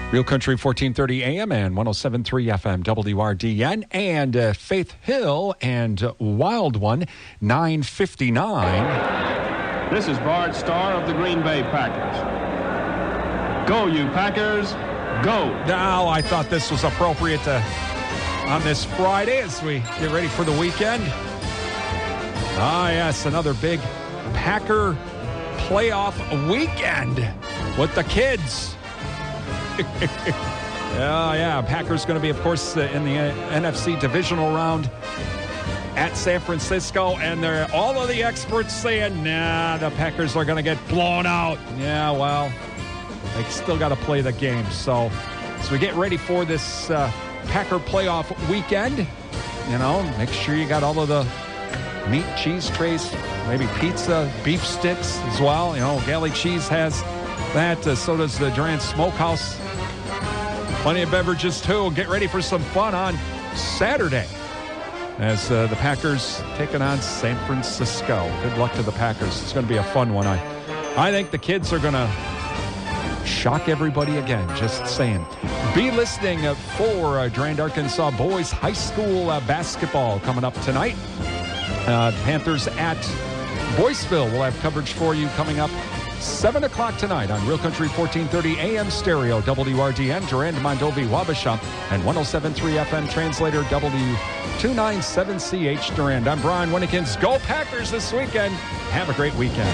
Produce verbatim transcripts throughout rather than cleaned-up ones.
Real Country fourteen thirty A M and one oh seven point three F M W R D N, and uh, Faith Hill and uh, Wild One nine fifty-nine. This is Bart Starr of the Green Bay Packers. Go, you Packers, go. Now, I thought this was appropriate to, on this Friday as we get ready for the weekend. Ah, yes, another big Packer playoff weekend with the kids. Yeah, yeah. Packers going to be, of course, uh, in the uh, N F C divisional round at San Francisco, and they're all of the experts saying, nah, the Packers are going to get blown out. Yeah, well, they still got to play the game. So as we get ready for this uh, Packer playoff weekend, you know, make sure you got all of the meat, cheese trays, maybe pizza, beef sticks as well. You know, Galley Cheese has that. Uh, so does the Durant Smokehouse. Plenty of beverages, too. Get ready for some fun on Saturday as uh, the Packers taking on San Francisco. Good luck to the Packers. It's going to be a fun one. I, I think the kids are going to shock everybody again. Just saying. Be listening uh, for uh, Durand, Arkansas boys high school uh, basketball coming up tonight. Uh, Panthers at Boyceville. We'll have coverage for you coming up seven o'clock tonight on Real Country fourteen thirty A M stereo, W R D N, Durand, Mondovi, Wabasha, and one oh seven point three F M translator, W two ninety-seven C H Durand. I'm Brian Winnekins. Go Packers this weekend. Have a great weekend.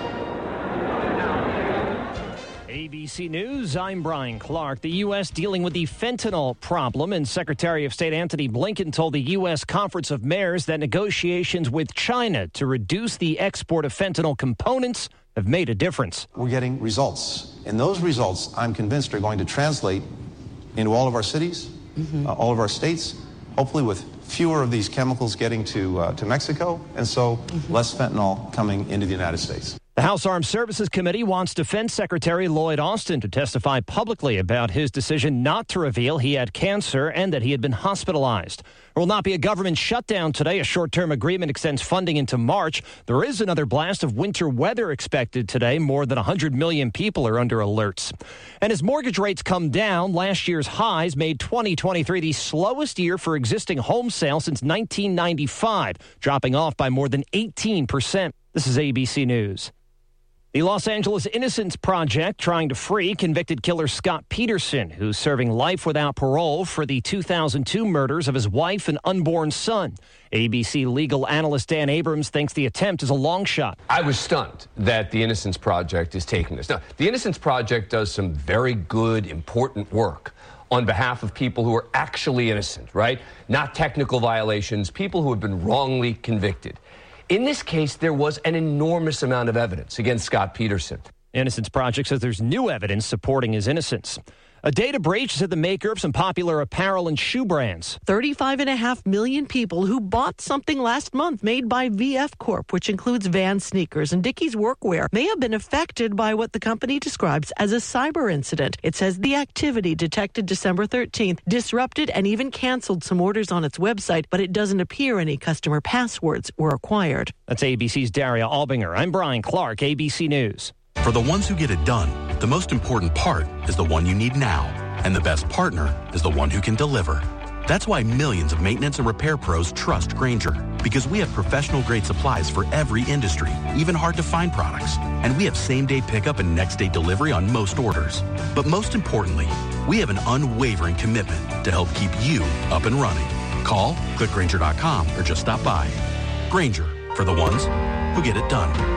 A B C News, I'm Brian Clark. The U S dealing with the fentanyl problem, and Secretary of State Antony Blinken told the U S Conference of Mayors that negotiations with China to reduce the export of fentanyl components have made a difference. We're getting results, and those results, I'm convinced, are going to translate into all of our cities, mm-hmm. uh, all of our states, hopefully with fewer of these chemicals getting to uh, to Mexico, and so mm-hmm. less fentanyl coming into the United States. The House Armed Services Committee wants Defense Secretary Lloyd Austin to testify publicly about his decision not to reveal he had cancer and that he had been hospitalized. There will not be a government shutdown today. A short-term agreement extends funding into March. There is another blast of winter weather expected today. More than one hundred million people are under alerts. And as mortgage rates come down, last year's highs made twenty twenty-three the slowest year for existing home sales since nineteen ninety-five, dropping off by more than eighteen percent. This is A B C News. The Los Angeles Innocence Project trying to free convicted killer Scott Peterson, who's serving life without parole for the two thousand two murders of his wife and unborn son. A B C legal analyst Dan Abrams thinks the attempt is a long shot. I was stunned that the Innocence Project is taking this. Now, the Innocence Project does some very good, important work on behalf of people who are actually innocent, right? Not technical violations, people who have been wrongly convicted. In this case, there was an enormous amount of evidence against Scott Peterson. Innocence Project says there's new evidence supporting his innocence. A data breach at the maker of some popular apparel and shoe brands. thirty-five and a half million people who bought something last month made by V F Corp, which includes Vans sneakers and Dickies workwear, may have been affected by what the company describes as a cyber incident. It says the activity detected December thirteenth disrupted and even canceled some orders on its website, but it doesn't appear any customer passwords were acquired. That's A B C's Daria Albinger. I'm Brian Clark, A B C News. For the ones who get it done, the most important part is the one you need now. And the best partner is the one who can deliver. That's why millions of maintenance and repair pros trust Grainger. Because we have professional-grade supplies for every industry, even hard-to-find products. And we have same-day pickup and next-day delivery on most orders. But most importantly, we have an unwavering commitment to help keep you up and running. Call, click Grainger dot com, or just stop by. Grainger, for the ones who get it done.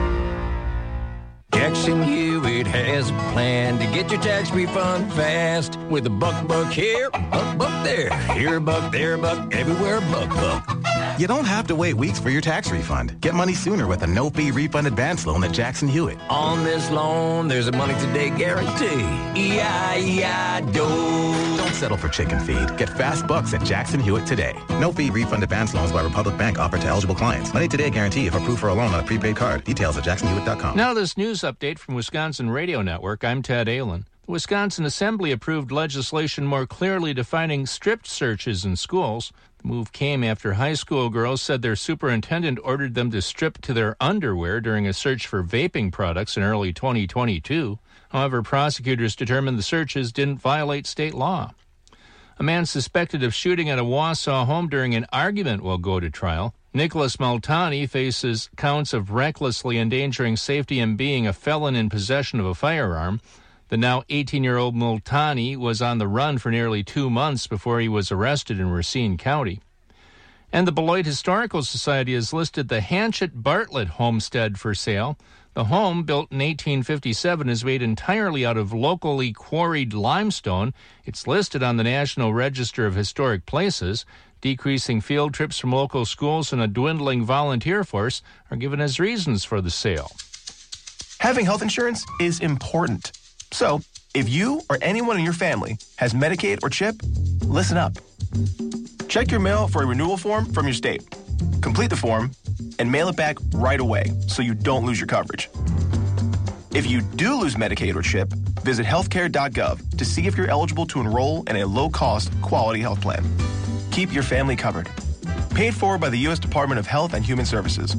Jackson Hewitt has a plan to get your tax refund fast. With a buck buck here, a buck buck there. Here a buck, there a buck, everywhere a buck buck. You don't have to wait weeks for your tax refund. Get money sooner with a no-fee refund advance loan at Jackson Hewitt. On this loan, there's a money today guarantee. E I E I D O. Don't settle for chicken feed. Get fast bucks at Jackson Hewitt today. No-fee refund advance loans by Republic Bank offered to eligible clients. Money today guarantee if approved for a loan on a prepaid card. Details at jackson hewitt dot com. Now this news update from Wisconsin Radio Network. I'm Ted Allen. The Wisconsin Assembly approved legislation more clearly defining strip searches in schools. The move came after high school girls said their superintendent ordered them to strip to their underwear during a search for vaping products in early twenty twenty-two. However, prosecutors determined the searches didn't violate state law. A man suspected of shooting at a Wausau home during an argument will go to trial. Nicholas Multani faces counts of recklessly endangering safety and being a felon in possession of a firearm. The now eighteen-year-old Multani was on the run for nearly two months before he was arrested in Racine County. And the Beloit Historical Society has listed the Hanchett Bartlett homestead for sale. The home, built in eighteen fifty-seven, is made entirely out of locally quarried limestone. It's listed on the National Register of Historic Places. Decreasing field trips from local schools and a dwindling volunteer force are given as reasons for the sale. Having health insurance is important. So, if you or anyone in your family has Medicaid or CHIP, listen up. Check your mail for a renewal form from your state. Complete the form and mail it back right away so you don't lose your coverage. If you do lose Medicaid or CHIP, visit healthcare dot gov to see if you're eligible to enroll in a low-cost, quality health plan. Keep your family covered. Paid for by the U S Department of Health and Human Services.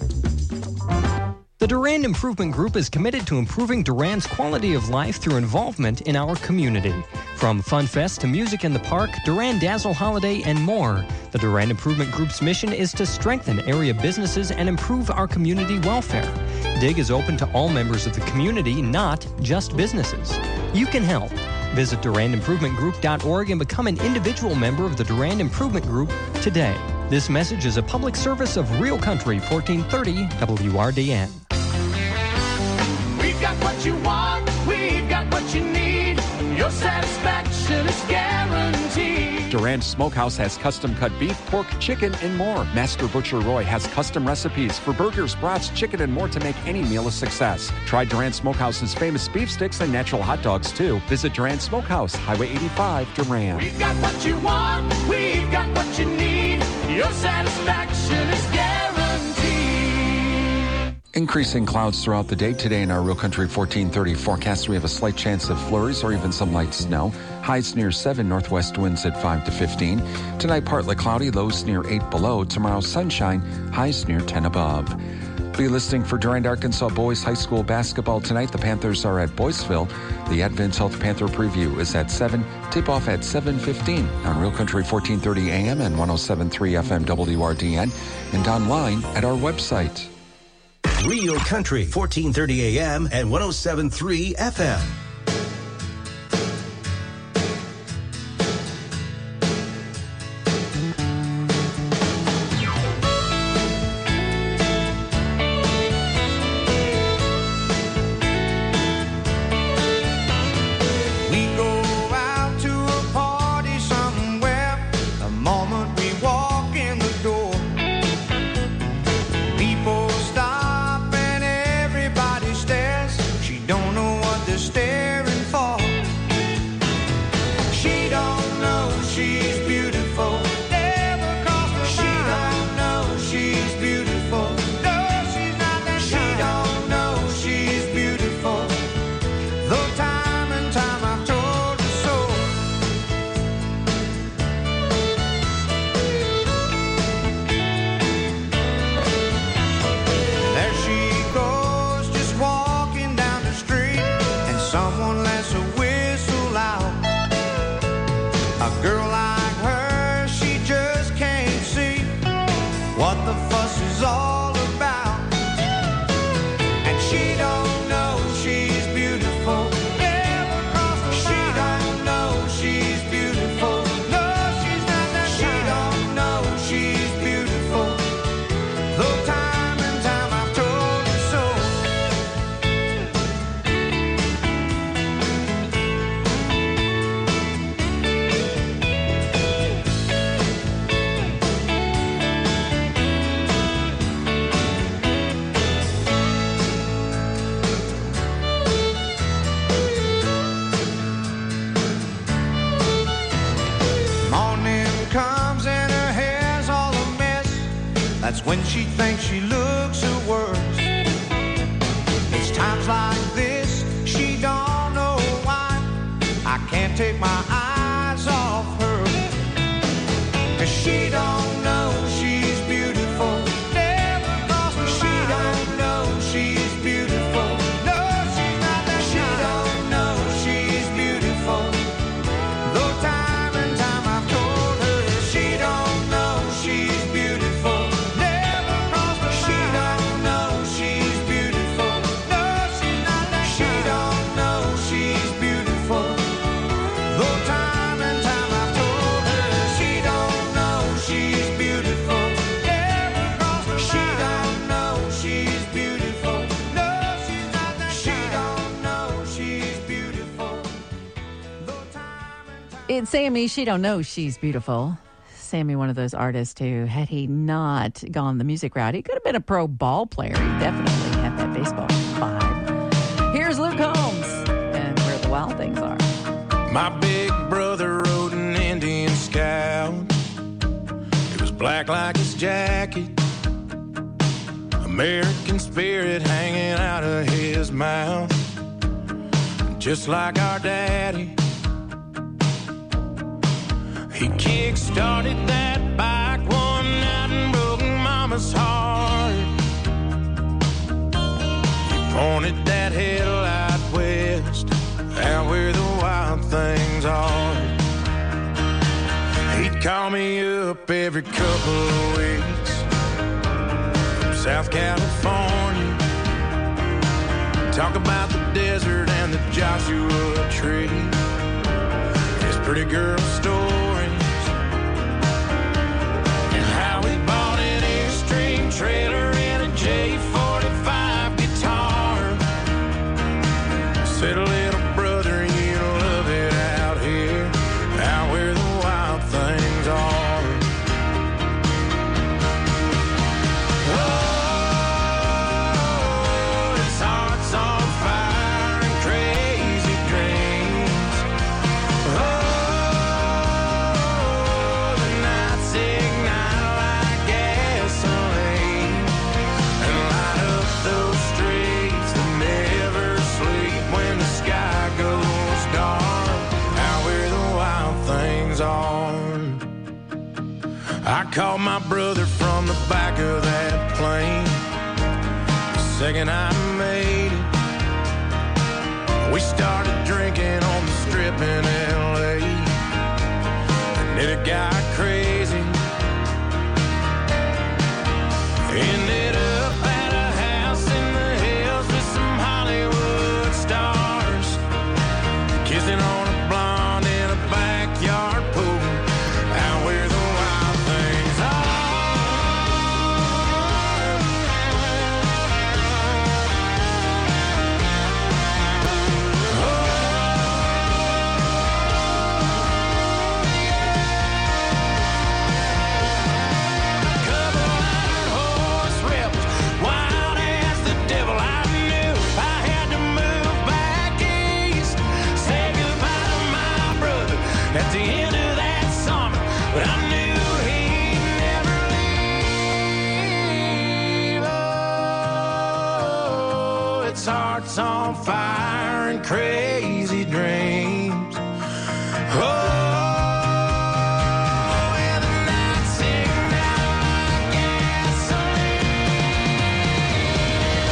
The Durand Improvement Group is committed to improving Durand's quality of life through involvement in our community. From Fun Fest to music in the park, Durand Dazzle Holiday, and more, the Durand Improvement Group's mission is to strengthen area businesses and improve our community welfare. DIG is open to all members of the community, not just businesses. You can help. Visit Durand Improvement Group dot org and become an individual member of the Durand Improvement Group today. This message is a public service of Real Country fourteen thirty W R D N. We've got what you want, we've got what you need. Your satisfaction is guaranteed. Durand Smokehouse has custom-cut beef, pork, chicken, and more. Master Butcher Roy has custom recipes for burgers, brats, chicken, and more to make any meal a success. Try Durand Smokehouse's famous beef sticks and natural hot dogs, too. Visit Durand Smokehouse, Highway eighty-five, Durand. We've got what you want, we've got what you need. Your satisfaction is guaranteed. Increasing clouds throughout the day today in our Real Country fourteen thirty forecast. We have a slight chance of flurries or even some light snow. Highs near seven, northwest winds at five to fifteen. Tonight, partly cloudy, lows near eight below. Tomorrow, sunshine, highs near ten above. Be listening for Durand, Arkansas Boys High School basketball tonight. The Panthers are at Boyceville. The Advent Health Panther preview is at seven. Tip-off at seven fifteen on Real Country fourteen thirty A M and one oh seven point three F M W R D N and online at our website. Real Country, fourteen thirty A M and one oh seven point three F M. When she thinks she looks her worst. It's times like this she don't know why I can't take my eyes off her. 'Cause she don't know she's beautiful. Never crossed her mind. She don't know she's beautiful. No, she's not that. She don't And Sammy, she don't know she's beautiful. Sammy, one of those artists who, had he not gone the music route, he could have been a pro ball player. He definitely had that baseball vibe. Here's Luke Combs and Where the Wild Things Are. My big brother rode an Indian Scout. It was black like his jacket. American spirit hanging out of his mouth. Just like our daddy. He kick-started that bike one night and broke Mama's heart. He pointed that headlight west, out where the wild things are. He'd call me up every couple of weeks from South California. Talk about the desert and the Joshua Tree. His pretty girl stories. And how he bought an Airstream trailer and a J forty-five guitar. Said, little brother, you love it out here, out where the wild things are. Oh, his heart's on fire and crazy dreams. Oh, the nights ignite like gasoline and light up those streets that never sleep when the sky goes dark, out where the wild things are. I called my brother from the back of that plane the second I made it. We started drinking on the strip in L A, and it got crazy. Ended up at a house in the hills with some Hollywood stars, kissing on a blonde in a backyard pool, out where the wild things are. Couple iron horse ripped, wild as the devil. I knew I had to move back east, say goodbye to my brother at the end of that summer. But I knew he'd never leave. Oh, its heart's on fire and crazy dreams. Oh, and the nights ignite like gasoline.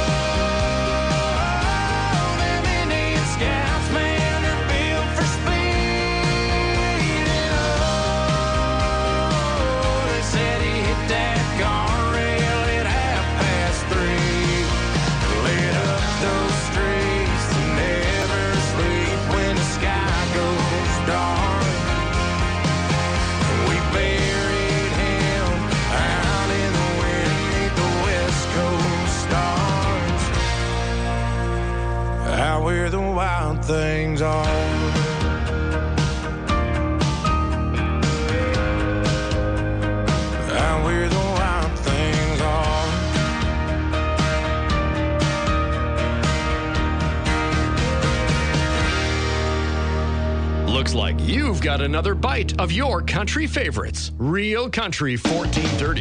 Oh, them Indian Scouts, man, they're built for speed. And oh, they said he hit that guardrail at half past three. Lit up those streets and never sleep when the sky goes dark. We buried him out in the wind beneath the West Coast stars, out where the wild things are. Out where the wild things are. Looks like you've got another bite of your country favorites. Real Country fourteen thirty.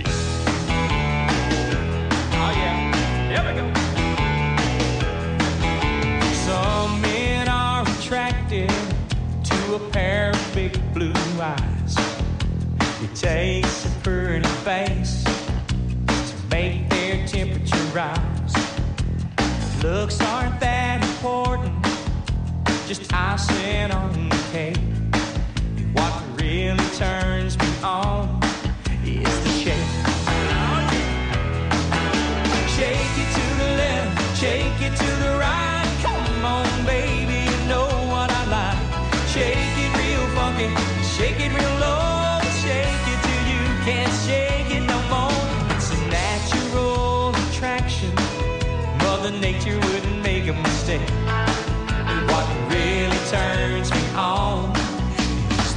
Oh, yeah. Here we go. Some men are attracted to a pair of big blue eyes. It takes a pretty face to make their temperature rise. Looks aren't that important, just icing on the cake. What really turns me on is the shake. Shake it to the left, shake it to the right. Come on, baby, you know what I like. Shake it real funky, shake it real low. Shake it till you can't shake it no more. It's a natural attraction, Mother Nature wouldn't make a mistake. What really turns me on is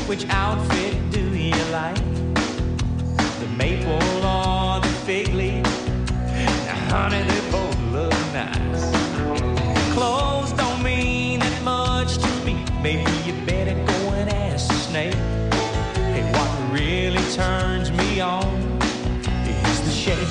which outfit do you like? The maple or the fig leaf? Now, honey, they both look nice. Clothes don't mean that much to me. Maybe you better go and ask the snake. Hey, what really turns me on is the shake.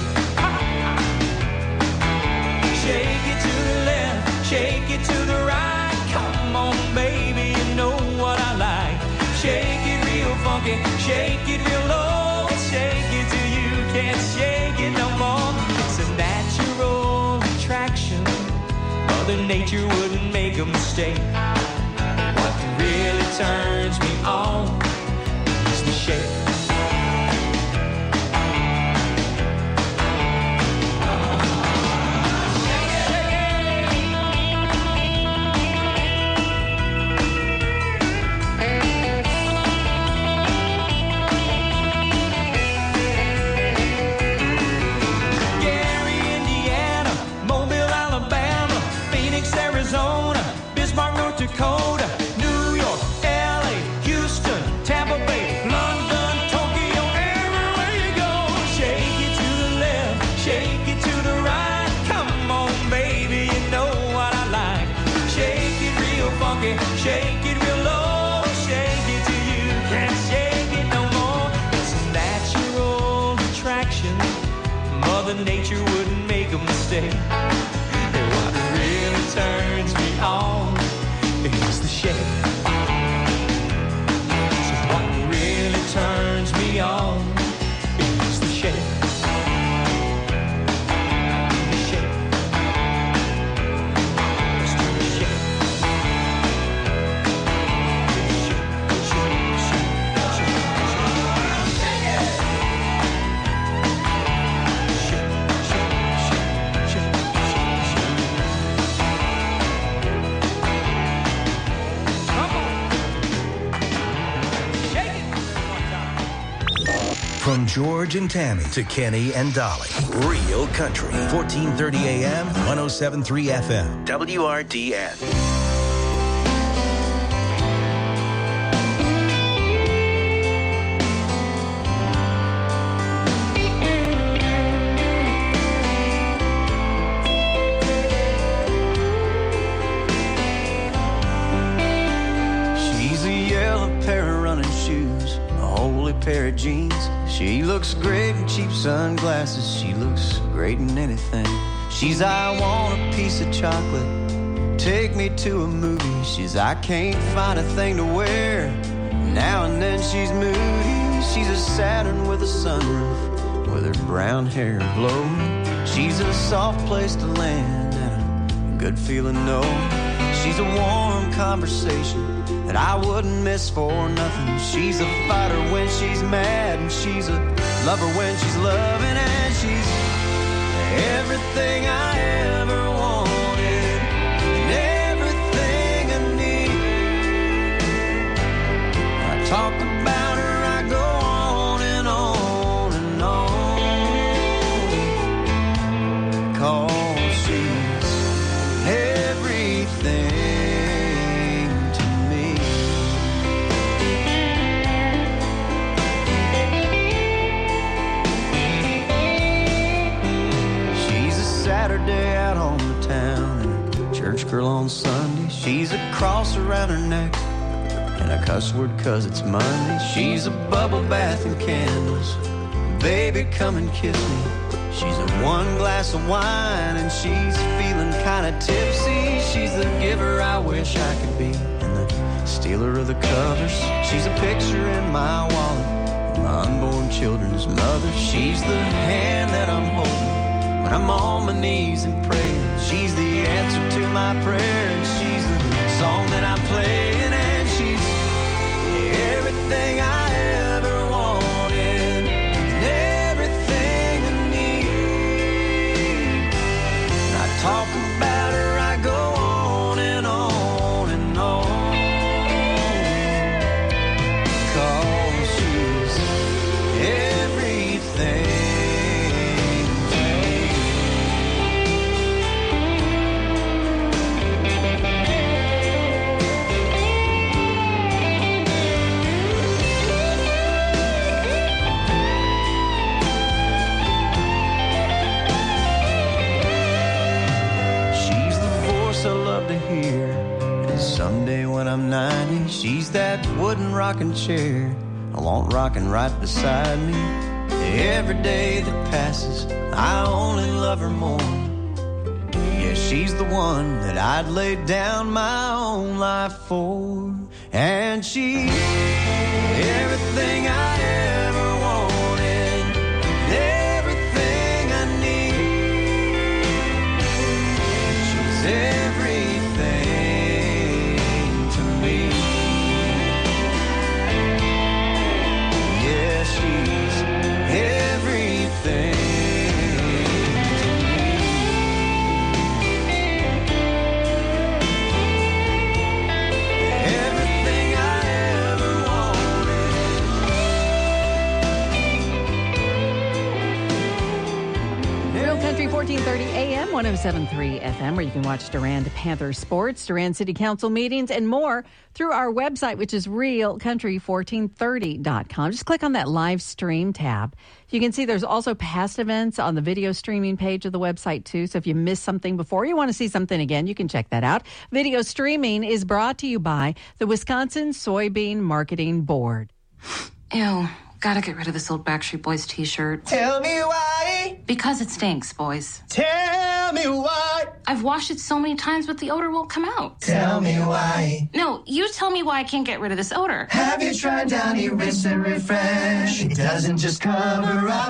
Shake it to the left, shake it to the right. Come on, baby, you know what I like. Shake it real funky, shake it real low. Shake it till you can't shake it no more. It's a natural attraction. Mother Nature wouldn't make a mistake. What really turns me on is the shake. Dakota, New York, L A, Houston, Tampa Bay, London, Tokyo, everywhere you go. Shake it to the left, shake it to the right. Come on, baby, you know what I like. Shake it real funky, shake it real low. Shake it till you can't shake it no more. It's a natural attraction. Mother Nature wouldn't make a mistake. And what really turns me on is the shake. So what really turns me on is the shake. The shake. Let's do the shake. Shake, shake, shake, shake, shake. Shake it. Shake, shake, shake, shake, shake, shake. From George and Tammy to Kenny and Dolly. Real Country. fourteen thirty A M, one oh seven point three F M. W R D N. She's a yellow pair of running shoes, a holy pair of jeans. She looks great in cheap sunglasses. She looks great in anything. She's I want a piece of chocolate. Take me to a movie. She's I can't find a thing to wear. Now and then she's moody. She's a Saturn with a sunroof, with her brown hair blowing. She's a soft place to land and a good feeling no. She's a warm conversation that I wouldn't miss for nothing. She's a fighter when she's mad, and she's a lover when she's loving, and she's everything I ever wanted and everything I need. I talk about her, I go on and on and on, 'cause she's everything. Saturday out on the town and a church girl on Sunday. She's a cross around her neck and a cuss word 'cause it's Monday. She's a bubble bath and candles. Baby, come and kiss me. She's a one glass of wine and she's feeling kinda tipsy. She's the giver I wish I could be and the stealer of the covers. She's a picture in my wallet, my unborn children's mother. She's the hand that I'm holding when I'm on my knees and praying. She's the answer to my prayer, and she's the song that I'm playing, and she's everything I ever wanted and everything I need. I talk about her, I go on and on and on, 'cause she's everything. Someday when I'm ninety, she's that wooden rocking chair I want rocking right beside me. Every day that passes, I only love her more. Yeah, she's the one that I'd lay down my own life for. And she's everything I ever wanted, everything I need. She's everything to me. Yeah, she's everything. fourteen thirty A M, one oh seven point three F M, where you can watch Durand Panther sports, Durand City Council meetings, and more through our website, which is real country fourteen thirty dot com. Just click on that live stream tab. You can see there's also past events on the video streaming page of the website, too. So if you missed something before, you want to see something again, you can check that out. Video streaming is brought to you by the Wisconsin Soybean Marketing Board. Ew. Gotta get rid of this old Backstreet Boys t-shirt. Tell me why. Because it stinks, boys. Tell me why. I've washed it so many times, but the odor won't come out. Tell me why. No, you tell me why I can't get rid of this odor. Have you tried Downy Rinse and Refresh? It doesn't just cover up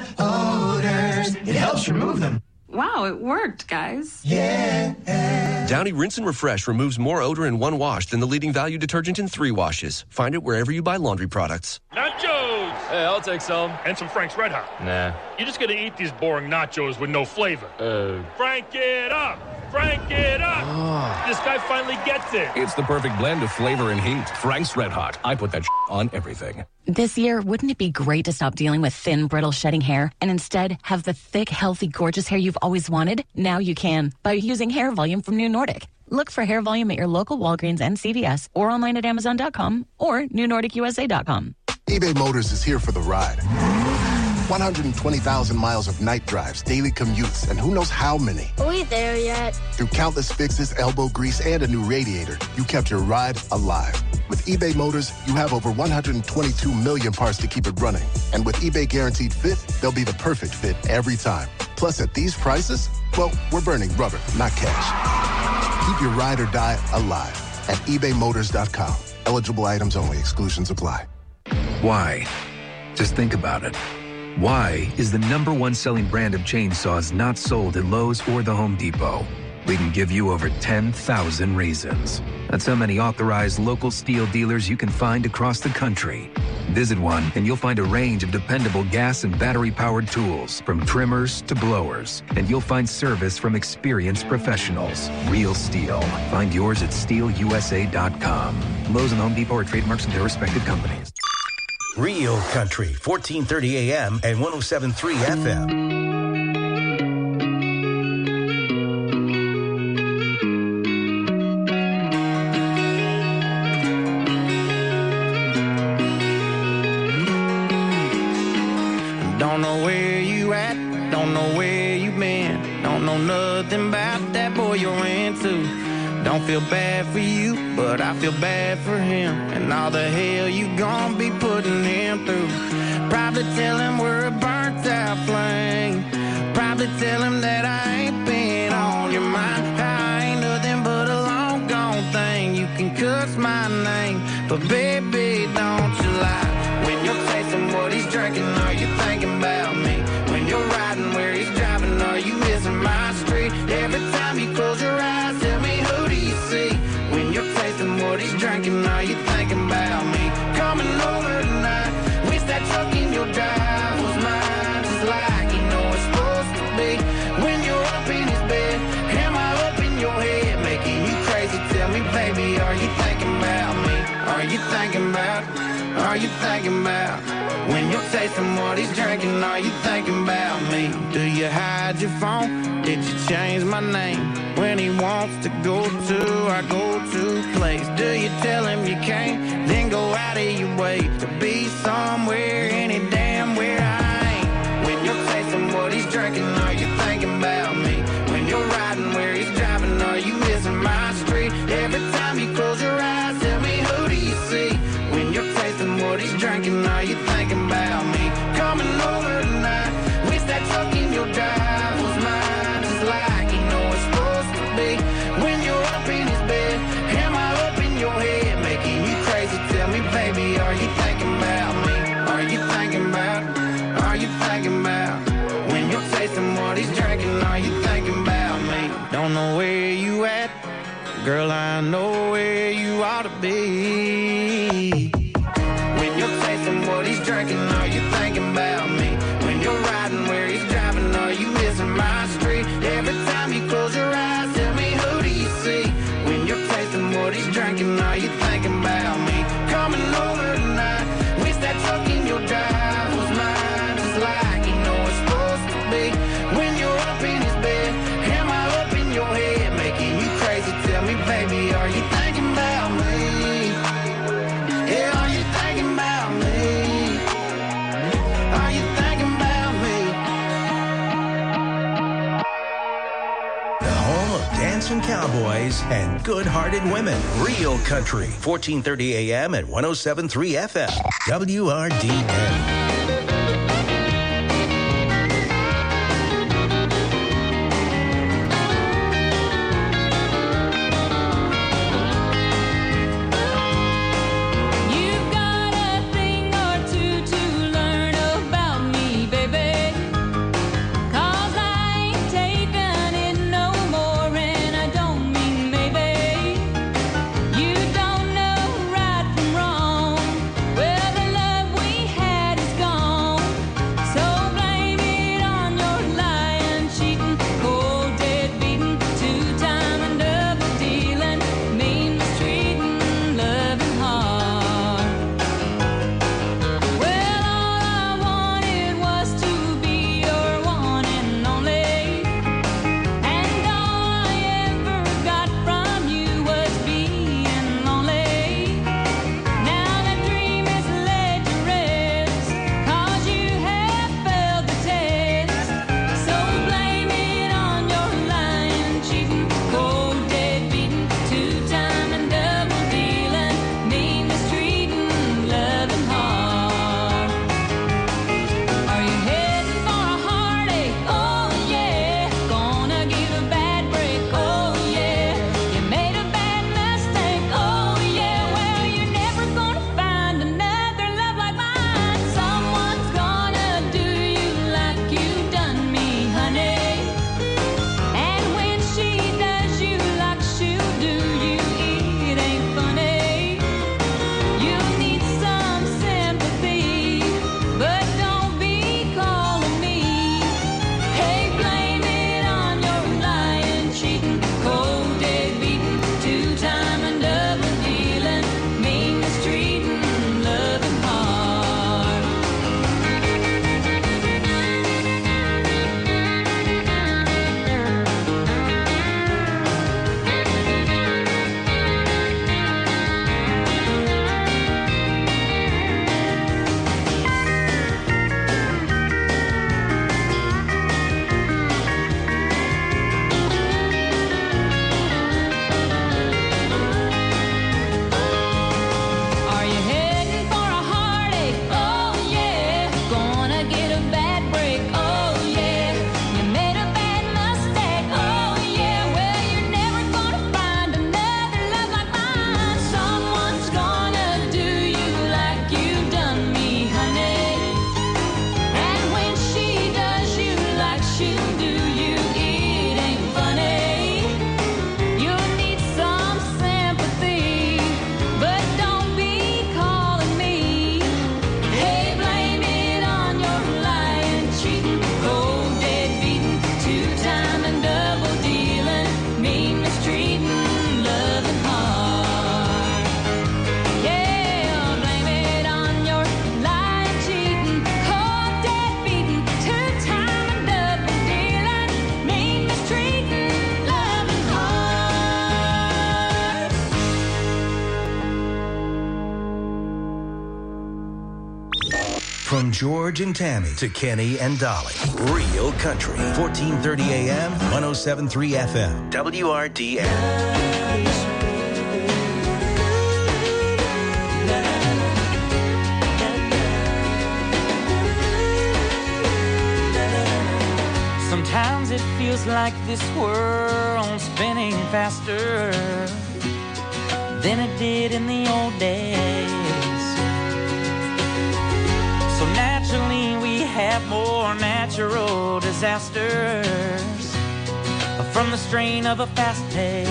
odors, it helps remove them. Wow, it worked, guys. Yeah. Downy Rinse and Refresh removes more odor in one wash than the leading value detergent in three washes. Find it wherever you buy laundry products. Nachos! Hey, I'll take some. And some Frank's Red Hot. Nah. You're just gonna eat these boring nachos with no flavor. Uh. Frank it up! Frank it up! Oh. This guy finally gets it. It's the perfect blend of flavor and heat. Frank's Red Hot. I put that on everything. This year, wouldn't it be great to stop dealing with thin, brittle, shedding hair and instead have the thick, healthy, gorgeous hair you've always wanted? Now you can by using Hair Volume from New Nordic. Look for Hair Volume at your local Walgreens and C V S or online at amazon dot com or new nordic u s a dot com. eBay Motors is here for the ride. one hundred twenty thousand miles of night drives, daily commutes, and who knows how many. Are we there yet? Through countless fixes, elbow grease, and a new radiator, you kept your ride alive. With eBay Motors, you have over one hundred twenty-two million parts to keep it running. And with eBay Guaranteed Fit, they'll be the perfect fit every time. Plus, at these prices, well, we're burning rubber, not cash. Keep your ride or die alive at ebay motors dot com. Eligible items only. Exclusions apply. Why? Just think about it. Why is the number one selling brand of chainsaws not sold at Lowe's or the Home Depot? We can give you over ten thousand reasons. That's how many authorized local steel dealers you can find across the country. Visit one and you'll find a range of dependable gas and battery-powered tools, from trimmers to blowers. And you'll find service from experienced professionals. Real STIHL. Find yours at steel u s a dot com. Lowe's and Home Depot are trademarks of their respective companies. Real Country, fourteen thirty A M and one oh seven point three F M. Don't know where you at, don't know where you been, don't know nothing about that boy you're into. Don't feel bad for you, but I feel bad for him, and all the hell you gon' be putting him through. Probably tell him we're a burnt out flame, probably tell him that I ain't been on your mind. I ain't nothing but a long gone thing, you can cuss my name, but baby don't you lie. When you're tasting what he's drinking, are you thinking about me? When you're riding where he's driving, are you missing my street? Every time you close your eyes, tell me, who do you see? When you're tasting what he's drinking, are you thinking about me? Coming over tonight, wish that truck in your drive was mine, just like you know it's supposed to be. When you're up in his bed, am I up in your head, making you crazy? Tell me, baby, are you thinking about me? Are you thinking about, are you thinking about? When you're tasting what he's drinking, are you thinking about me? Do you hide your phone? Did you change my name? When he wants to go to our go-to place, do you tell him you can't? Then go out of your way to be somewhere, any damn where I ain't. When you're tasting what he's drinking, are you thinking about me? When you're riding where he's driving, are you missing my street? Every time you close your eyes, you at? Girl, I know where you ought to be. When you're tasting what he's drinking, are you thinking about me? When you're riding where he's driving, are you missing my street? Every time you close your eyes, tell me, who do you see? When you're tasting what he's drinking, are you thinking about me? Coming over tonight, wish that truck in your drive was mine, just like you know it's supposed to be. When you're up in his bed, am I up in your head, making you crazy? Tell me, baby, are you thinking about me? Yeah, are you thinking about me? Are you thinking about me? The home of dancing cowboys and good-hearted women. Real Country, fourteen thirty A M and one oh seven point three F M. W R D N. From George and Tammy to Kenny and Dolly. Real Country, fourteen thirty A M, one oh seven point three F M. W R D N. Sometimes it feels like this world's spinning faster than it did in the old days. So naturally we have more natural disasters from the strain of a fast pace.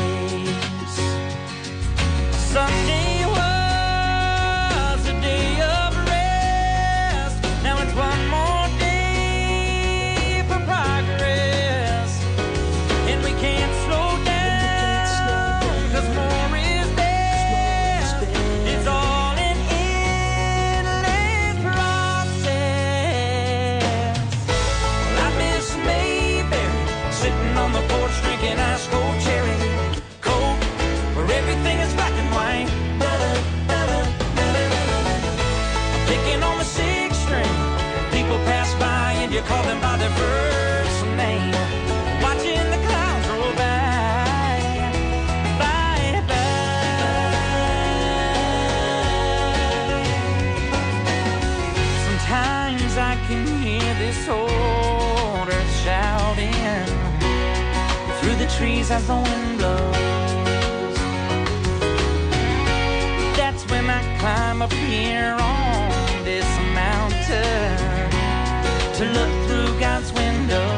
Sunday was a day of rest. Now it's one more day for progress, and we can't slow down, 'cause more is best. It's all an endless process. Well, I miss Mayberry sitting on the porch drinking ice cold cherry coke, where everything is black and white. Picking on the sixth string, people pass by and you call them by their first name. Watching the clouds roll by, by, by. Sometimes I can hear this old earth shouting through the trees as the wind blows. That's when I climb up here on this mountain to look through God's window.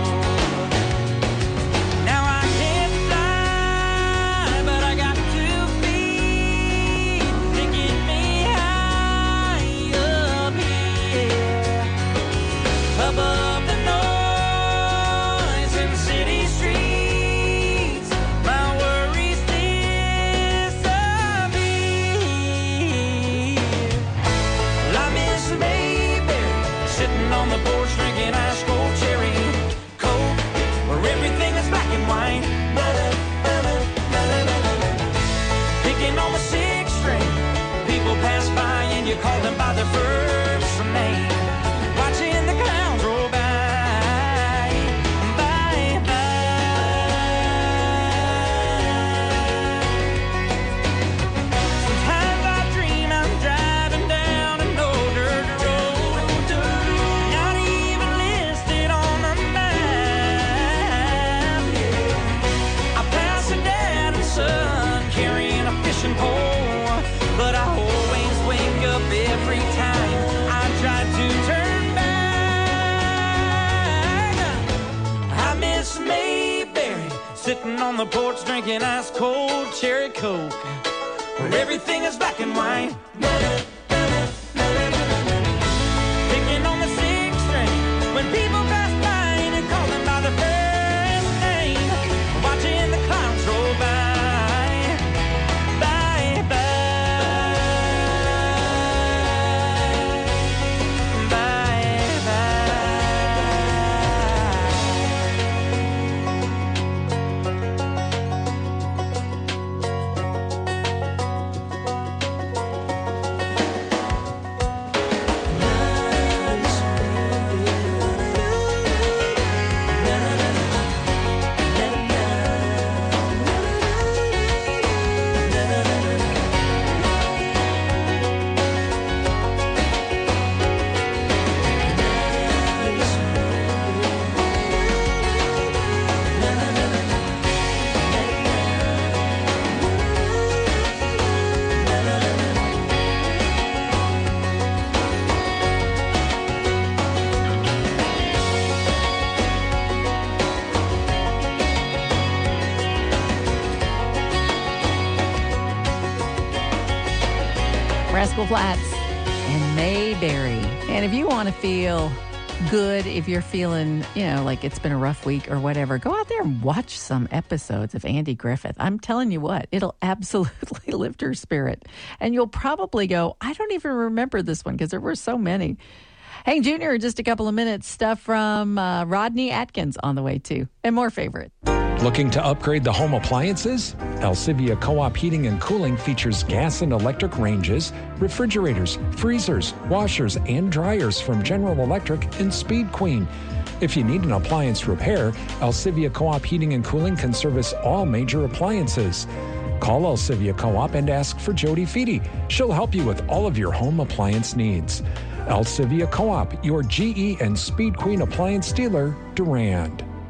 Now I can't fly, but I got two feet to get me high up here, above the noise in city streets. My worries disappear. Well, I miss Mayberry sitting on the porch drinking ice cold cherry coke, where everything is black and white. Picking on the sixth string, people pass by and you call them by their first name. Watching the clouds roll by, by, by. Sometimes I dream I'm driving down an old dirt road, not even listed on the map. I pass a dad and son carrying a fishing pole, but I always wake up every time I try to turn back. I miss Mayberry sitting on the porch drinking ice cold cherry coke, where everything is black and white. Picking on the sixth string when people pass by and you call them by their first name. Watching the clouds roll by, by, by, Rascal Flatts and Mayberry. And if you want to feel good, if you're feeling, you know, like it's been a rough week or whatever, go out there and watch some episodes of Andy Griffith. I'm telling you what, it'll absolutely lift your spirit. And you'll probably go, I don't even remember this one because there were so many. Hank Junior in just a couple of minutes. Stuff from uh, Rodney Atkins on the way, too. And more favorite. Looking to upgrade the home appliances? Alcivia Co-op Heating and Cooling features gas and electric ranges, refrigerators, freezers, washers, and dryers from General Electric and Speed Queen. If you need an appliance repair, Alcivia Co-op Heating and Cooling can service all major appliances. Call Alcivia Co-op and ask for Jody Feedy. She'll help you with all of your home appliance needs. Alcivia Co-op, your G E and Speed Queen appliance dealer, Durand.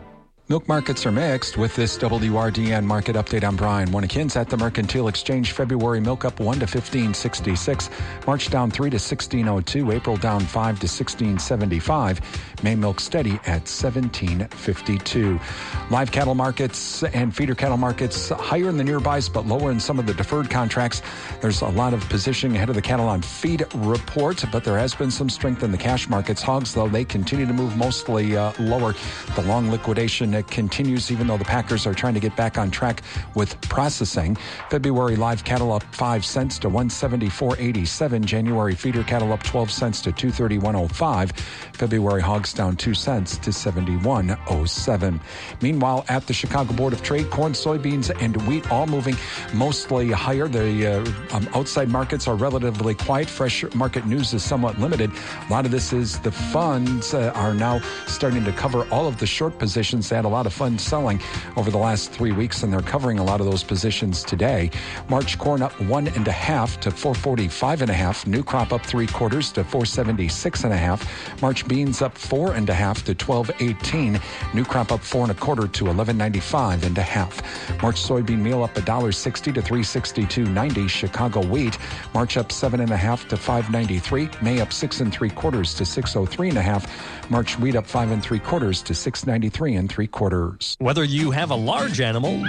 Milk markets are mixed. With this W R D N market update, I'm Brian Winnikins. At the Mercantile Exchange, February milk up one to fifteen sixty-six, March down three to sixteen oh two, April down five to sixteen seventy-five, May milk steady at seventeen fifty-two. Live cattle markets and feeder cattle markets higher in the nearbys but lower in some of the deferred contracts. There's a lot of positioning ahead of the cattle on feed report, but there has been some strength in the cash markets. Hogs, though, they continue to move mostly uh, lower. The long liquidation uh, continues, even though the packers are trying to get back on track with processing. February live cattle up five cents to one seventy-four eighty-seven. January feeder cattle up twelve cents to two thirty-one oh five. February hogs down two cents to seventy-one oh seven. Meanwhile, at the Chicago Board of Trade, corn, soybeans, and wheat all moving mostly higher. The uh, um, outside markets are relatively quiet. Fresh market news is somewhat limited. A lot of this is the funds uh, are now starting to cover all of the short positions. They had a lot of funds selling over the last three weeks, and they're covering a lot of those positions today. March corn up one and a half to four forty-five and a half. New crop up three quarters to four seventy-six and a half. March beans up four and a half to twelve eighteen. New crop up four and a quarter to eleven ninety-five and a half. March soybean meal up a dollar sixty to three sixty-two ninety. Chicago wheat March up seven and a half to five ninety-three. May up six and three quarters to six oh three and a half. March wheat up five and three quarters to six ninety-three and three quarters. Whether you have a large animal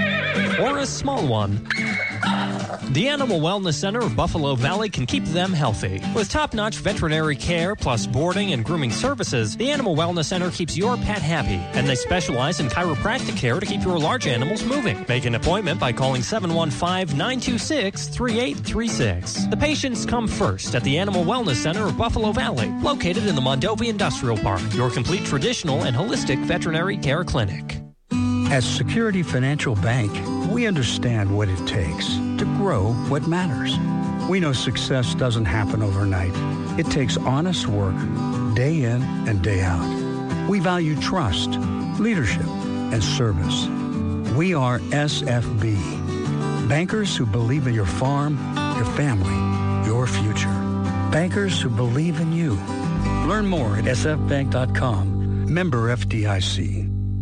or a small one, the Animal Wellness Center of Buffalo Valley can keep them healthy. With top-notch veterinary care plus boarding and grooming services, the Animal Wellness Center keeps your pet happy, and they specialize in chiropractic care to keep your large animals moving. Make an appointment by calling seven one five, nine two six, three eight three six. The patients come first at the Animal Wellness Center of Buffalo Valley, located in the Mondovi Industrial Park, your complete traditional and holistic veterinary care clinic. As Security Financial Bank, we understand what it takes to grow what matters. We know success doesn't happen overnight. It takes honest work, day in and day out. We value trust, leadership, and service. We are S F B, bankers who believe in your farm, your family, your future. Bankers who believe in you. Learn more at s f bank dot com. Member F D I C.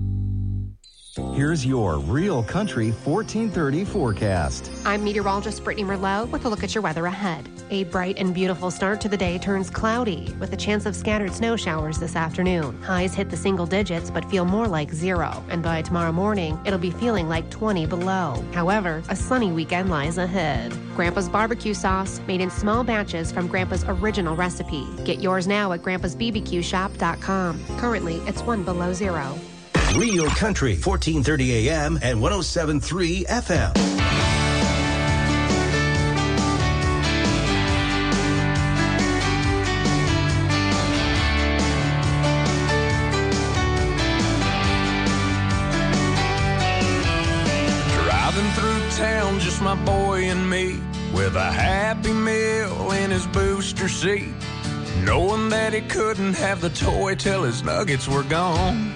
Here's your Real Country fourteen thirty forecast. I'm meteorologist Brittany Merlot with a look at your weather ahead. A bright and beautiful start to the day turns cloudy with a chance of scattered snow showers this afternoon. Highs hit the single digits but feel more like zero, and by tomorrow morning, it'll be feeling like twenty below. However, a sunny weekend lies ahead. Grandpa's barbecue sauce, made in small batches from Grandpa's original recipe. Get yours now at grandpas b b q shop dot com. Currently, it's one below zero. Real Country, fourteen thirty A M and one oh seven point three F M. Driving through town, just my boy and me, with a Happy Meal in his booster seat, knowing that he couldn't have the toy till his nuggets were gone.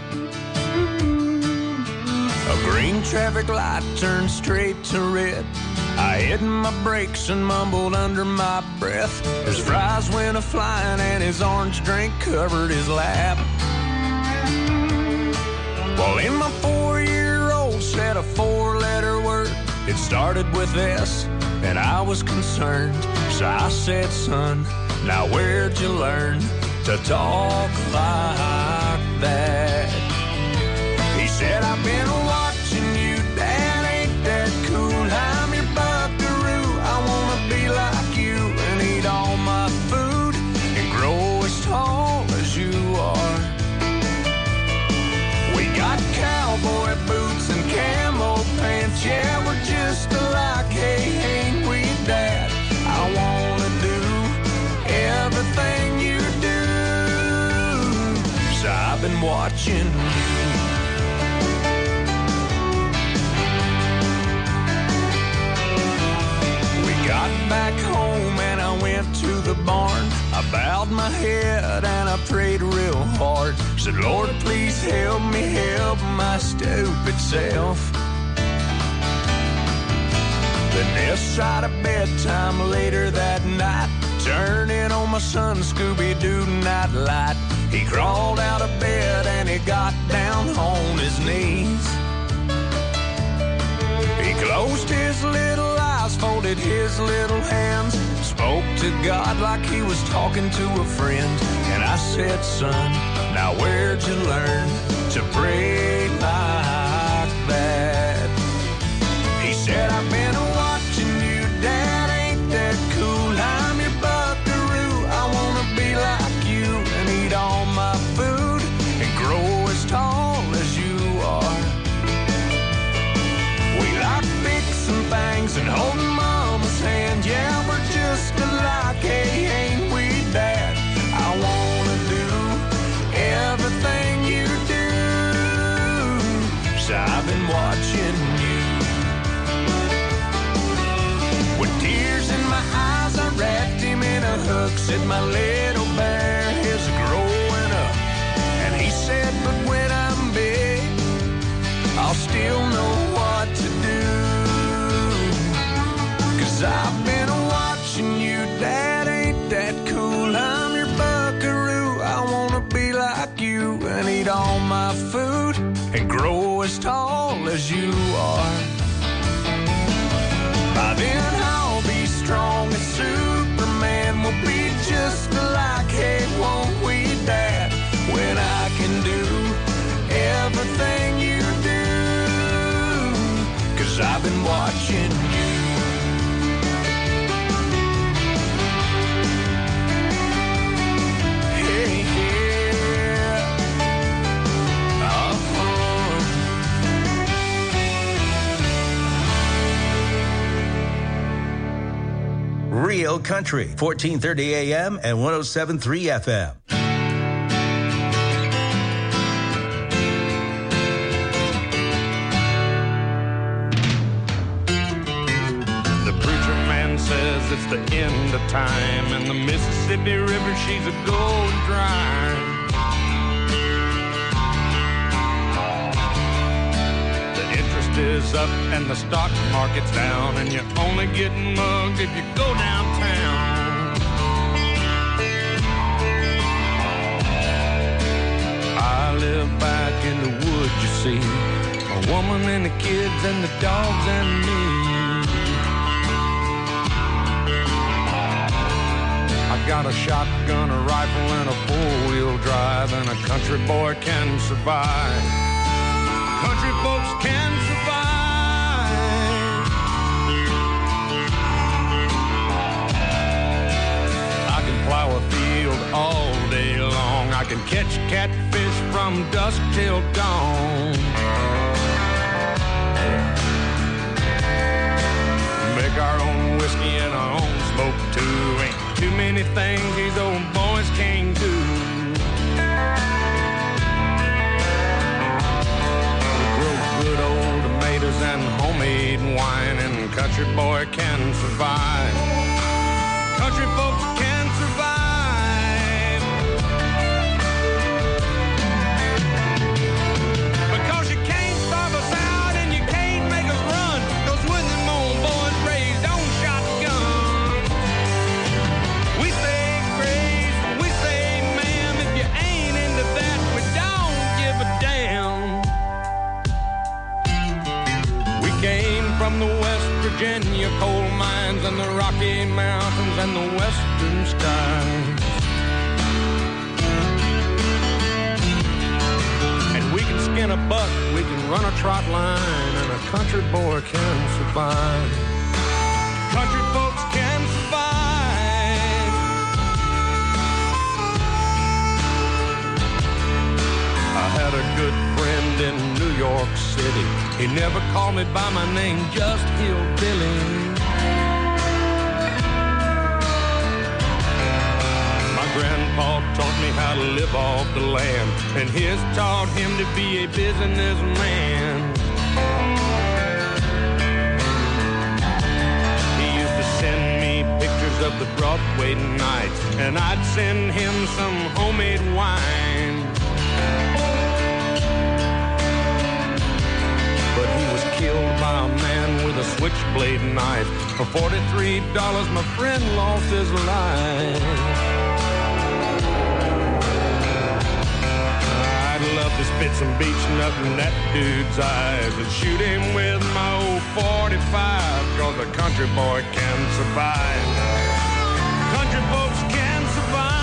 A green traffic light turned straight to red. I hit my brakes and mumbled under my breath. His fries went a-flying and his orange drink covered his lap. Well, in my four-year-old said a four-letter word. It started with S, and I was concerned. So I said, son, now where'd you learn to talk like that? He said, I've been watching you, Dad, ain't that cool? I'm your buckaroo, I wanna be like you and eat all my food and grow as tall as you are. We got cowboy boots and camo pants, yeah, we're just alike, hey, ain't we, Dad? I wanna do everything you do, so I've been watching you. Got back home and I went to the barn. I bowed my head and I prayed real hard. Said, Lord, please help me help my stupid self. Then this side of bedtime later that night, turning on my son Scooby-Doo nightlight. He crawled out of bed and he got down on his knees. He closed his little eyes, folded his little hands, spoke to God like he was talking to a friend. And I said, son, now where'd you learn to pray like that? He said, I've been watching you, Dad, ain't that cool? I'm your buckaroo, I wanna be like you and eat all my food and grow as tall as you are. We like fixing things and holding Mama's hand. Yeah, we're just alike, hey, ain't we, Dad? I wanna do everything you do. So I've been watching you. With tears in my eyes, I wrapped him in a hug. Said, my little bear is growing up. And he said, but when I'm big, I'll still know what to do. Cause I've been watching you, Dad, ain't that cool? I'm your buckaroo, I wanna be like you and eat all my food and grow as tall as you are. By then I'll be strong as Superman. We'll be just alike, hey, won't we, Dad? When I can do everything you do. Cause I've been watching you. Real Country, fourteen thirty A M and one oh seven point three F M. The preacher man says it's the end of time, and the Mississippi River, she's a going dry. Is up and the stock market's down, and you're only getting mugged if you go downtown. I live back in the woods, you see, a woman and the kids and the dogs and me. I got a shotgun, a rifle, and a four-wheel drive, and a country boy can survive. Country folks can survive. I can plow a field all day long. I can catch catfish from dusk till dawn. Make our own whiskey and our own smoke too. Ain't too many things these old boys can't do. Good old tomatoes and homemade wine, and country boy can survive. Country folks can survive. Because you can't starve us out and you can't make us run. Those when them old boys raised on shotgun. We say grace, we say ma'am. If you ain't into that, we don't give a damn. Came from the West Virginia coal mines and the Rocky Mountains and the western skies. And we can skin a buck, we can run a trot line, and a country boy can survive. Country folks can survive. I had a good friend in New York City. He never called me by my name, just Hillbilly. My grandpa taught me how to live off the land, and his taught him to be a businessman. He used to send me pictures of the Broadway nights, and I'd send him some homemade wine. Killed by a man with a switchblade knife. For forty-three dollars, my friend lost his life. to spit some beach nut in that dude's eyes and shoot him with my old forty-five, cause a country boy can survive. Country folks can survive.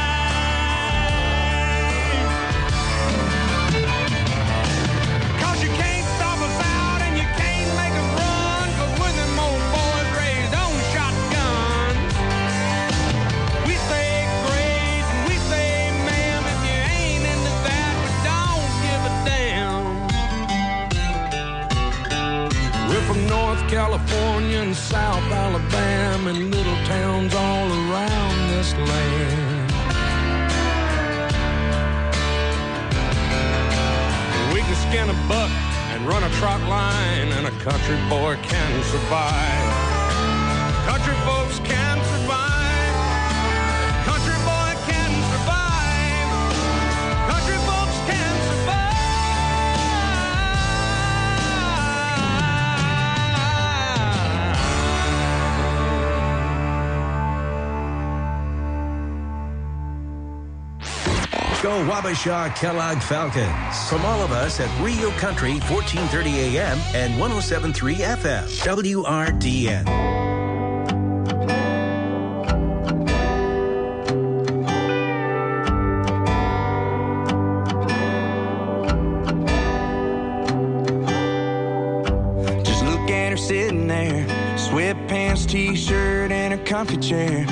Cause you can't stop us out and you can't make us run, cause we're them old boys raised on shotguns. We say great and we say ma'am, if you ain't into that, we don't give a damn. We're from North California and South Alabama and little towns all around this land. We can skin a buck and run a trot line, and a country boy can survive. Country folks can survive. Country boy can survive. Country folks can survive. Go Wabasha Kellogg Falcons. From all of us at Real Country, fourteen thirty A M and one oh seven point three F M, W R D N. Just look at her sitting there, sweatpants, t-shirt, and a comfy chair.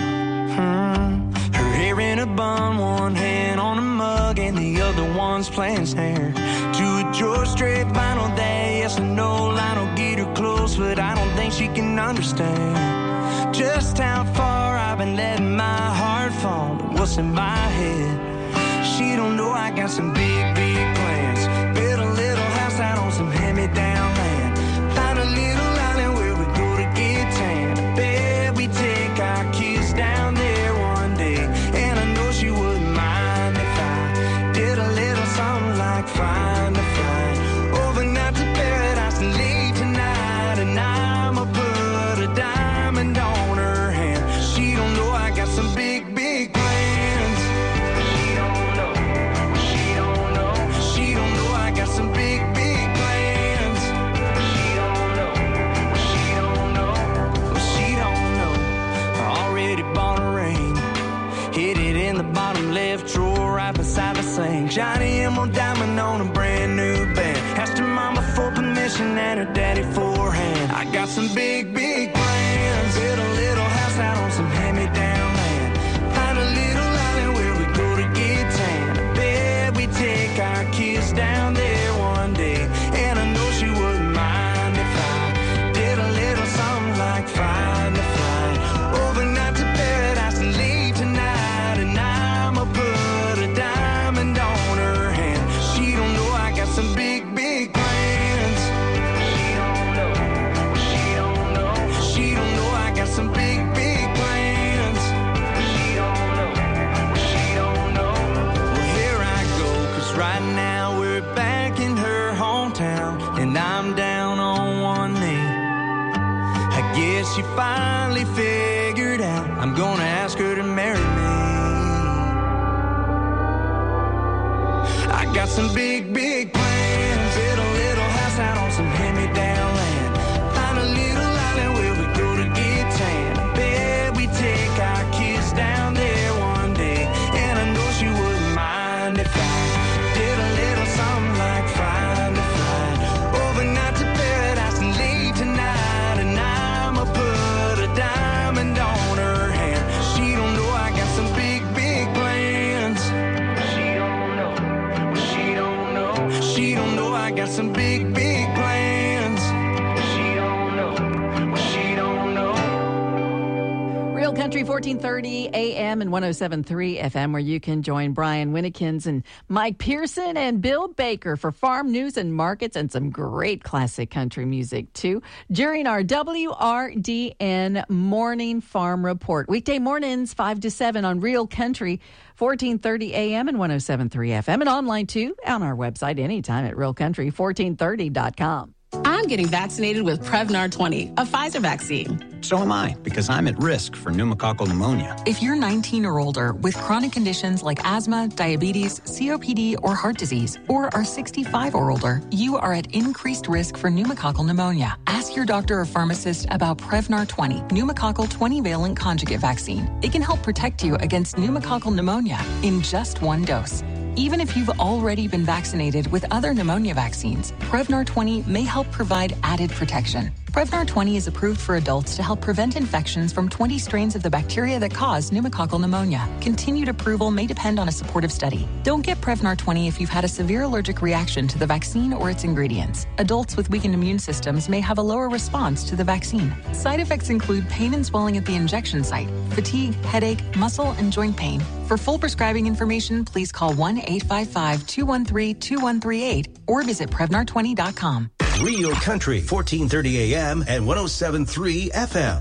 Hmm. Her hair in a bun, one hand on a mug, and the other one's playing snare. To a George Strait vinyl day, yes or no, Lionel get her close, but I don't think she can understand just how far I've been letting my heart fall. But what's in my head? She don't know I got some big, big plans. Build a little house out on some hand-me-down land. Find a little island where we go to get tan. I bet we take our kids down there one day. And I know she wouldn't mind if I did a little something like find a flight overnight to paradise and leave tonight. And I'ma put a diamond on her hand. She don't know I got some big, big plans. She don't know. She don't know. She don't know I got some big, big plans. She don't know. She don't know. She don't know. I already bought a ring. Hid it in the bottom left drawer right beside the sink. Johnny Emerald diamond on a brand new band. Asked her mama for permission and her daddy for a hand. I got some big, big plans. Build a little house out on some hand-me-down land. Find a little island where we go to get tan. I bet we take our kids down there one day. And I know she wouldn't mind if I did a little something like find a flight overnight to paradise and leave tonight. And I'ma put a diamond on her hand. She don't know I got some big, big plans. She don't know. She don't know. She don't know I got some big, big plans. She don't know. She don't know. Well, here I go, cause right now we're back in her hometown. And I'm down on one knee. I guess she finally figured out I'm gonna ask her to marry me. I got some big, big plans. Build a little house out on some hand-me-down land. Find a little island where we go to get tan. I bet we take our kids down there one day. And I know she wouldn't mind if I did a little something like find a flight overnight to paradise and leave tonight. And I'ma put a diamond on her hand. She don't know I got some big, big plans. She don't know. She don't know. She don't know I got some big, big plans. She don't know. She don't know. Real Country fourteen thirty A M and one oh seven point three F M, where you can join Brian Winnikins and Mike Pearson and Bill Baker for farm news and markets and some great classic country music, too, during our W R D N Morning Farm Report. Weekday mornings, five to seven on Real Country, fourteen thirty A M and one oh seven point three F M, and online, too, on our website anytime at real country fourteen thirty dot com. I'm getting vaccinated with Prevnar twenty, a Pfizer vaccine. So am I, because I'm at risk for pneumococcal pneumonia. If you're nineteen or older with chronic conditions like asthma, diabetes, C O P D, or heart disease, or are sixty-five or older, you are at increased risk for pneumococcal pneumonia. Ask your doctor or pharmacist about Prevnar twenty, pneumococcal twenty-valent conjugate vaccine. It can help protect you against pneumococcal pneumonia in just one dose. Even if you've already been vaccinated with other pneumonia vaccines, Prevnar twenty may help provide added protection. Prevnar twenty is approved for adults to help prevent infections from twenty strains of the bacteria that cause pneumococcal pneumonia. Continued approval may depend on a supportive study. Don't get Prevnar twenty if you've had a severe allergic reaction to the vaccine or its ingredients. Adults with weakened immune systems may have a lower response to the vaccine. Side effects include pain and swelling at the injection site, fatigue, headache, muscle, and joint pain. For full prescribing information, please call one eight five five, two one three, two one three eight or visit Prevnar twenty dot com. Real Country, fourteen thirty A M and one oh seven point three F M.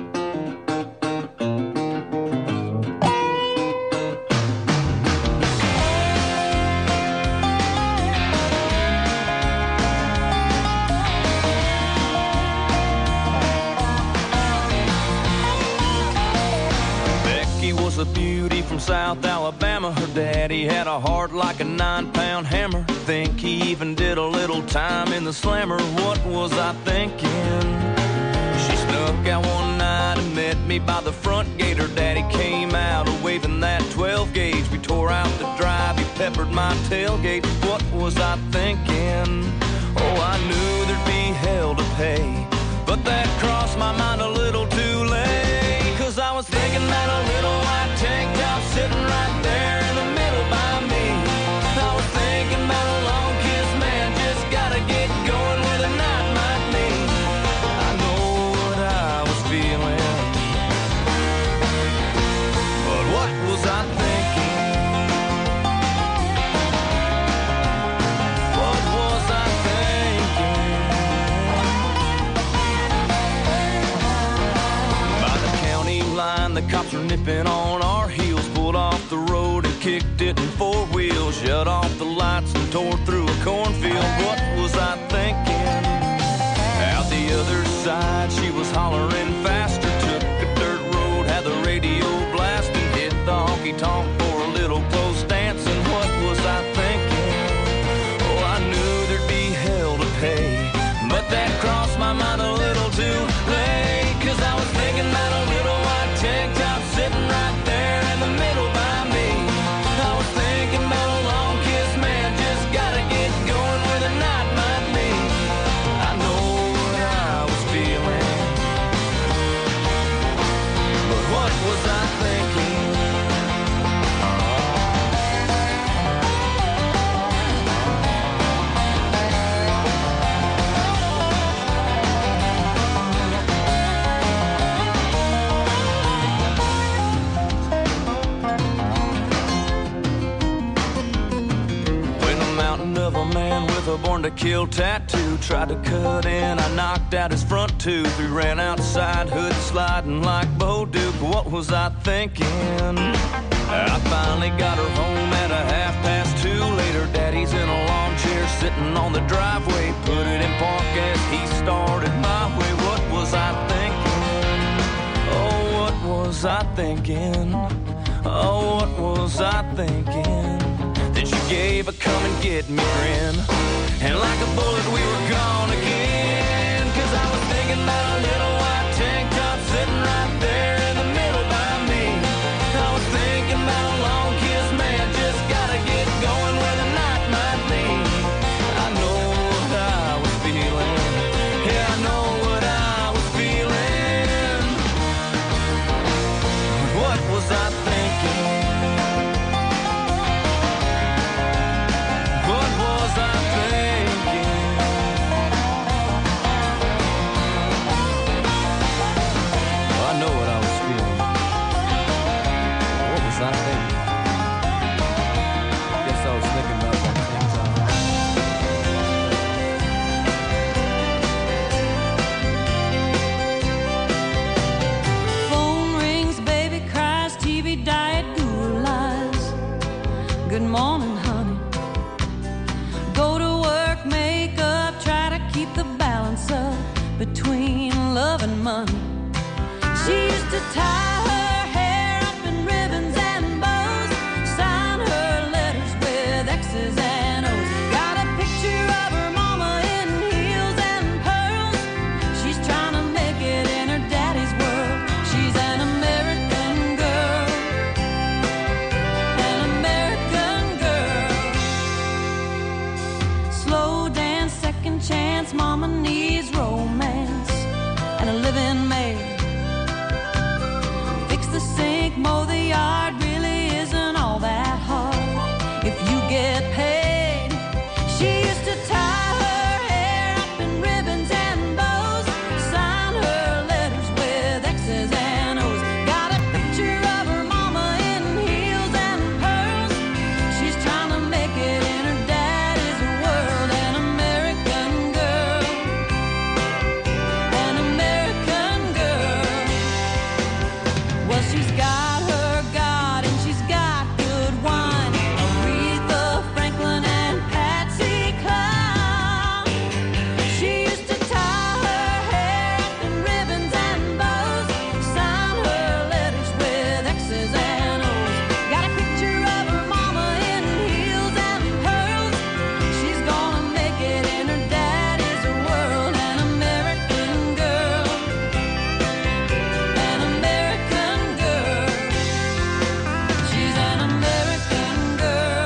Becky was a beauty from South Alabama. Her daddy had a heart like a nine-pound hammer. Think he even did a little time in the slammer. What was I thinking? She snuck out one night and met me by the front gate. Her daddy came out waving that twelve gauge. We tore out the drive, he peppered my tailgate. What was I thinking? Oh, I knew there'd be hell to pay, but that crossed my mind a little too late. Cause I was thinking that a little white tank top sitting right there in the middle by me. I was thinking about a long kiss, man, just gotta get going with a night like me. I know what I was feeling, but what was I thinking? What was I thinking? By the county line, the cops were nipping on our heels, pulled off the road and kicked it in four wheels, shut off the lights and tore through a cornfield. What was I thinking? Out the other side, she was hollering faster, took a dirt road, had the radio blasting, hit the honky-tonk for a little close dancing. What was I thinking? Oh, I knew there'd be hell to pay, but that crossed my mind a little too late. Cause I was thinking about a little white tank top sitting right there in the middle by me. I was thinking about a long kiss, man, just gotta get going with a night like me. I know what I was feeling, but what was I thinking? Of a man with a born to kill tattoo tried to cut in, I knocked out his front tooth. We ran outside, hood sliding like Bo Duke. What was I thinking? I finally got her home at a half past two. Later, daddy's in a lawn chair sitting on the driveway, put it in park as he started my way. What was I thinking? Oh, what was I thinking? Oh, what was I thinking? Then she gave a come and get me grin, and like a bullet we were gone again. Cause I was thinking about a little white tank top sitting right there in the middle by me. I was thinking about a long kiss, man, just gotta get going with a night might be. I know what I was feeling, yeah, I know what I was feeling. What was I thinking? What was I thinking? between love and money. She used to tie her hair up in ribbons and bows, sign her letters with X's and O's. Got a picture of her mama in heels and pearls. She's trying to make it in her daddy's world. She's an American girl, an American girl. Slow dance, second chance, mama needs romance and a living maid. Fix the sink, mow the yard, really isn't all that hard if you get paid. She used to tie her hair up in ribbons and bows, sign her letters with X's and O's. Got a picture of her mama in heels and pearls. She's trying to make it in her daddy's world. An American girl, an American girl. Well, she's got her God and she's got good wine. Aretha Franklin and Patsy Cline. She used to tie her hair up in ribbons and bows, sign her letters with X's and O's. Got a picture of her mama in heels and pearls. She's gonna make it in her daddy's world. An American girl, an American girl. She's an American girl.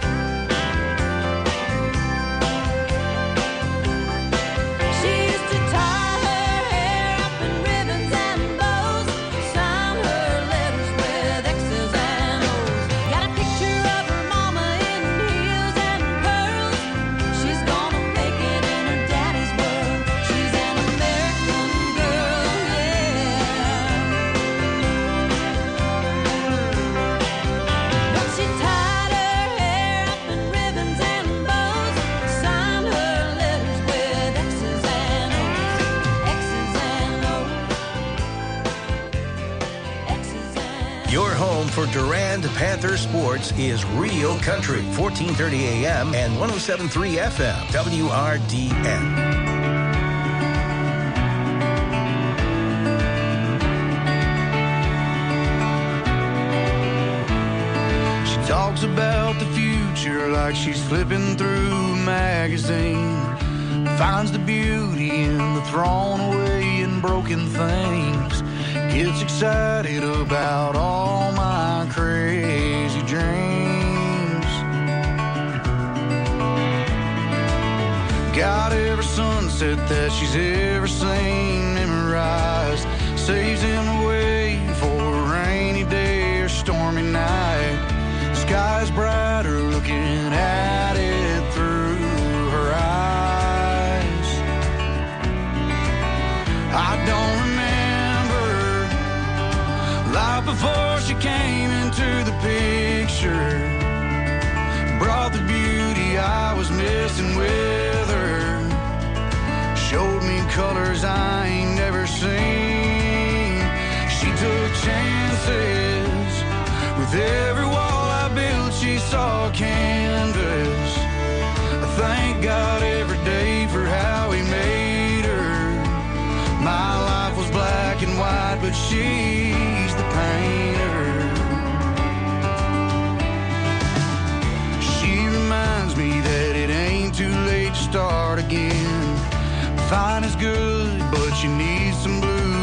She used to tie her hair up in ribbons and bows, sign her letters with X's and O's. Got a picture of her mama in heels and pearls. She's gonna make it in her daddy's world. She's an American girl, yeah. But she tied her hair up in ribbons and bows, signed her letters with X's and O's, X's and O's, X's and Your home for Durand Panther sports is Real Country, fourteen thirty A M and one oh seven point three F M, W R D N. She talks about the future like she's flipping through a magazine. Finds the beauty in the thrown away and broken things. Gets excited about all my crazy dreams. Got every sunset that she's ever seen memorized. Saves him away for a rainy day or stormy night. Sky's brighter looking at it through her eyes. I don't remember life before she came into the picture. Brought the beauty I was missing with her. Showed me colors I ain't never seen. She took chances with every wall I built. She saw a canvas. I thank God every day for how he made her. My life was black and white, but she's the painter. She reminds me that it ain't too late to start again. Fine is good, but you need some blue